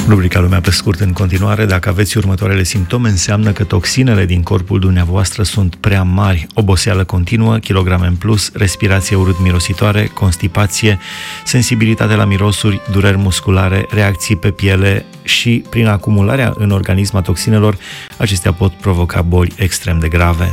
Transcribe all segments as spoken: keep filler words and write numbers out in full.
Rubrica Lumea pe scurt în continuare. Dacă aveți următoarele simptome, înseamnă că toxinele din corpul dumneavoastră sunt prea mari: oboseală continuă, kilograme în plus, respirație urât-mirositoare, constipație, sensibilitate la mirosuri, dureri musculare, reacții pe piele și, prin acumularea în organism a toxinelor, acestea pot provoca boli extrem de grave.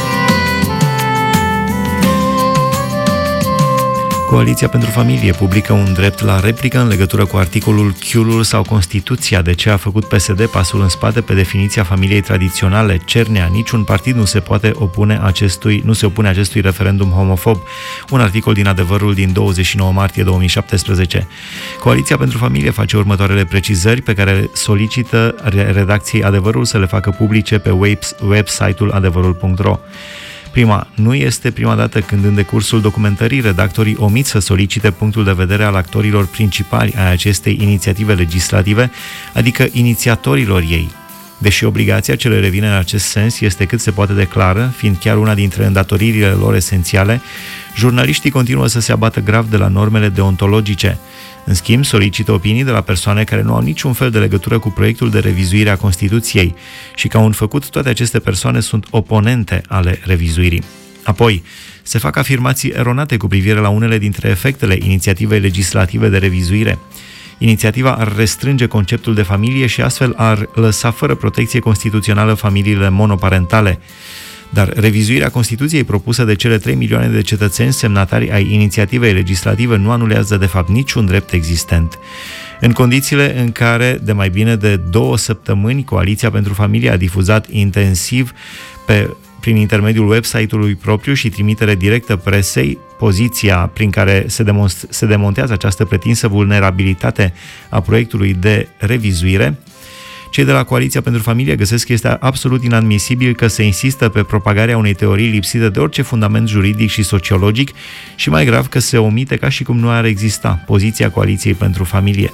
Coaliția pentru Familie publică un drept la replică în legătură cu articolul Chiulul sau Constituția. De ce a făcut P S D pasul în spate pe definiția familiei tradiționale? Cernea: niciun partid nu se poate opune acestui, nu se opune acestui referendum homofob. Un articol din Adevărul din douăzeci și nouă martie două mii șaptesprezece. Coaliția pentru Familie face următoarele precizări pe care solicită redacției Adevărul să le facă publice pe website-ul adevărul punct ro. Prima: nu este prima dată când în decursul documentării redactorii omit să solicite punctul de vedere al actorilor principali ai acestei inițiative legislative, adică inițiatorilor ei. Deși obligația ce le revine în acest sens este cât se poate de clară, fiind chiar una dintre îndatoririle lor esențiale, jurnaliștii continuă să se abată grav de la normele deontologice. În schimb, solicită opinii de la persoane care nu au niciun fel de legătură cu proiectul de revizuire a Constituției și, ca un făcut, toate aceste persoane sunt oponente ale revizuirii. Apoi, se fac afirmații eronate cu privire la unele dintre efectele inițiativei legislative de revizuire. Inițiativa ar restrânge conceptul de familie și astfel ar lăsa fără protecție constituțională familiile monoparentale. Dar revizuirea Constituției propusă de cele trei milioane de cetățeni semnatari ai inițiativei legislative nu anulează de fapt niciun drept existent. În condițiile în care de mai bine de două săptămâni Coaliția pentru Familie a difuzat intensiv pe, prin intermediul website-ului propriu și trimitere directă presei poziția prin care se, demonst- se demontează această pretinsă vulnerabilitate a proiectului de revizuire, cei de la Coaliția pentru Familie găsesc că este absolut inadmisibil că se insistă pe propagarea unei teorii lipsite de orice fundament juridic și sociologic și, mai grav, că se omite ca și cum nu ar exista poziția Coaliției pentru Familie.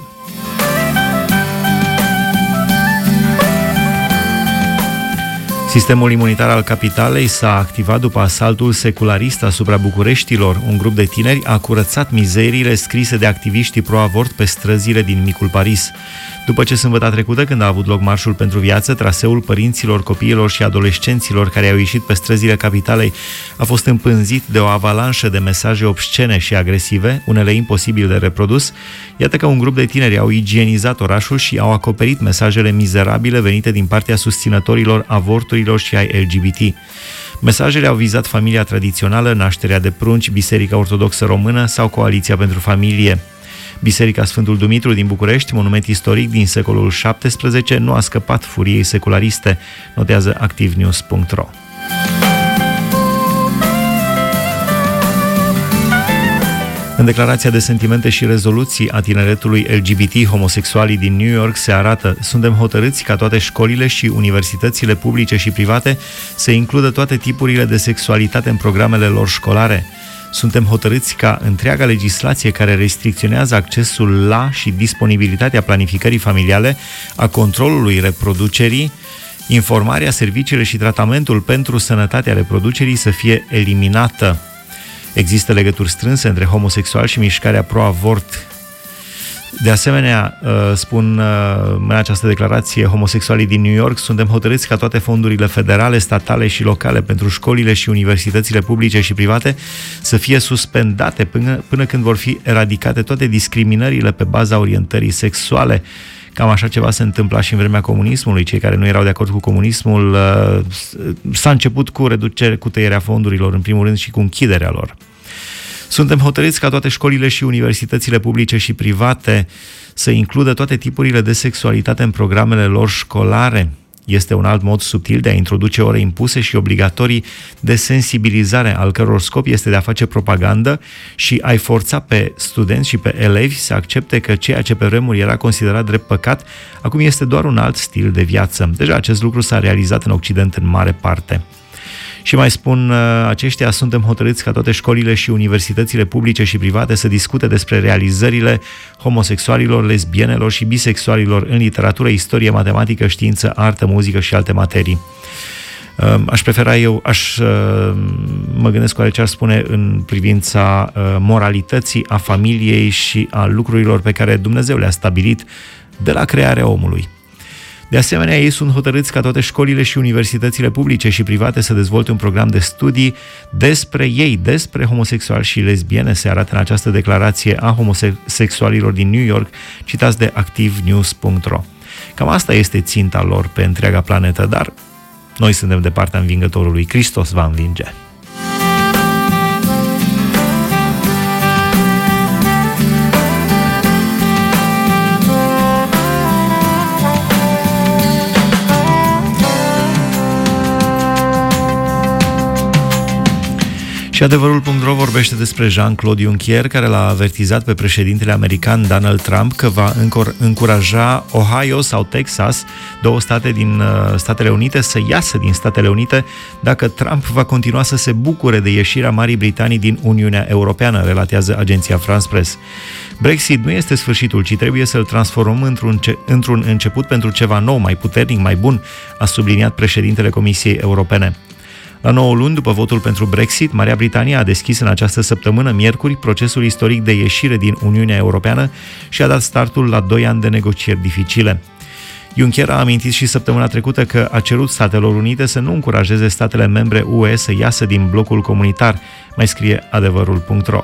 Sistemul imunitar al capitalei s-a activat după asaltul secularist asupra Bucureștilor. Un grup de tineri a curățat mizeriile scrise de activiștii pro-avort pe străzile din Micul Paris. După ce sâmbătă trecută, când a avut loc Marșul pentru Viață, traseul părinților, copiilor și adolescenților care au ieșit pe străzile capitalei a fost împânzit de o avalanșă de mesaje obscene și agresive, unele imposibil de reprodus. Iată că un grup de tineri au igienizat orașul și au acoperit mesajele mizerabile venite din partea susținătorilor avorturilor și ai L G B T. Mesajele au vizat familia tradițională, nașterea de prunci, Biserica Ortodoxă Română sau Coaliția pentru Familie. Biserica Sfântul Dumitru din București, monument istoric din secolul șaptesprezece, nu a scăpat furiei seculariste, notează activnews punct ro. În declarația de sentimente și rezoluții a tineretului L G B T, homosexualii din New York se arată: suntem hotărâți ca toate școlile și universitățile publice și private să includă toate tipurile de sexualitate în programele lor școlare. Suntem hotărâți ca întreaga legislație care restricționează accesul la și disponibilitatea planificării familiale, a controlului reproducerii, informarea, serviciile și tratamentul pentru sănătatea reproducerii să fie eliminată. Există legături strânse între homosexuali și mișcarea pro-avort. De asemenea, spun în această declarație homosexualii din New York: suntem hotărâți ca toate fondurile federale, statale și locale pentru școlile și universitățile publice și private să fie suspendate până, până când vor fi eradicate toate discriminările pe baza orientării sexuale. Cam așa ceva se întâmpla și în vremea comunismului. Cei care nu erau de acord cu comunismul, s-a început cu reducere, cu tăierea fondurilor, în primul rând, și cu închiderea lor. Suntem hotărâți ca toate școlile și universitățile publice și private să includă toate tipurile de sexualitate în programele lor școlare. Este un alt mod subtil de a introduce ore impuse și obligatorii de sensibilizare, al căror scop este de a face propagandă și a-i forța pe studenți și pe elevi să accepte că ceea ce pe vremuri era considerat drept păcat, acum este doar un alt stil de viață. Deja acest lucru s-a realizat în Occident în mare parte. Și mai spun aceștia: suntem hotărâți ca toate școlile și universitățile publice și private să discute despre realizările homosexualilor, lesbienelor și bisexualilor în literatură, istorie, matematică, știință, artă, muzică și alte materii. Aș prefera eu, aș, mă gândesc oare ce ar spune în privința moralității, a familiei și a lucrurilor pe care Dumnezeu le-a stabilit de la crearea omului. De asemenea, ei sunt hotărâți ca toate școlile și universitățile publice și private să dezvolte un program de studii despre ei, despre homosexuali și lesbiene, se arată în această declarație a homosexualilor din New York, citați de activ news punct ro. Cam asta este ținta lor pe întreaga planetă, dar noi suntem de partea învingătorului. Hristos va învinge. Și adevărul punct ro vorbește despre Jean-Claude Juncker, care l-a avertizat pe președintele american Donald Trump că va încuraja Ohio sau Texas, două state din Statele Unite, să iasă din Statele Unite dacă Trump va continua să se bucure de ieșirea Marii Britanii din Uniunea Europeană, relatează agenția France Press. Brexit nu este sfârșitul, ci trebuie să-l transformăm într-un, într-un început pentru ceva nou, mai puternic, mai bun, a subliniat președintele Comisiei Europene. La nouă luni după votul pentru Brexit, Marea Britanie a deschis în această săptămână, miercuri, procesul istoric de ieșire din Uniunea Europeană și a dat startul la doi ani de negocieri dificile. Juncker a amintit și săptămâna trecută că a cerut Statelor Unite să nu încurajeze statele membre U E să iasă din blocul comunitar, mai scrie adevărul punct ro.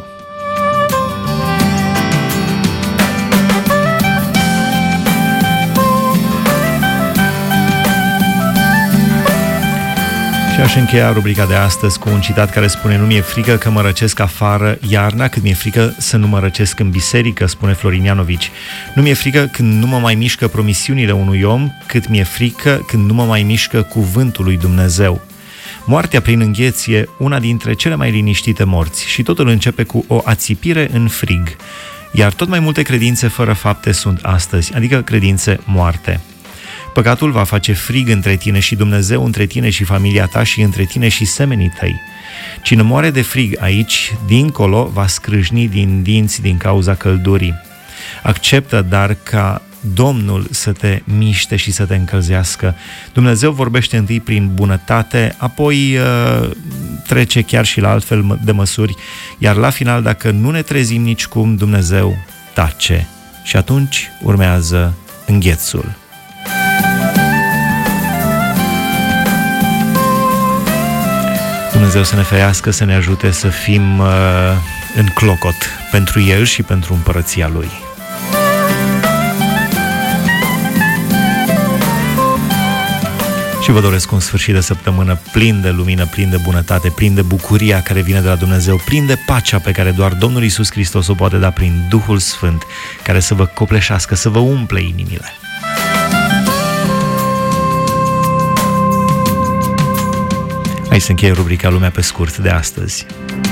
Și aș încheia rubrica de astăzi cu un citat care spune: nu mi-e frică că mă răcesc afară iarna, cât mi-e frică să nu mă răcesc în biserică, spune Florin Ianovici. Nu mi-e frică când nu mă mai mișcă promisiunile unui om, cât mi-e frică când nu mă mai mișcă cuvântul lui Dumnezeu. Moartea prin îngheț e una dintre cele mai liniștite morți și totul începe cu o ațipire în frig. Iar tot mai multe credințe fără fapte sunt astăzi, adică credințe moarte. Păcatul va face frig între tine și Dumnezeu, între tine și familia ta și între tine și semenii tăi. Cine moare de frig aici, dincolo, va scrâșni din dinți din cauza căldurii. Acceptă, dar, ca Domnul să te miște și să te încălzească. Dumnezeu vorbește întâi prin bunătate, apoi uh, trece chiar și la altfel de măsuri, iar la final, dacă nu ne trezim nicicum, Dumnezeu tace. Și atunci urmează înghețul. Dumnezeu să ne ferească, să ne ajute să fim uh, în clocot pentru El și pentru împărăția Lui. Și vă doresc un sfârșit de săptămână plin de lumină, plin de bunătate, plin de bucuria care vine de la Dumnezeu, plin de pacea pe care doar Domnul Iisus Hristos o poate da prin Duhul Sfânt, care să vă copleșească, să vă umple inimile. Hai să încheie rubrica Lumea pe scurt de astăzi.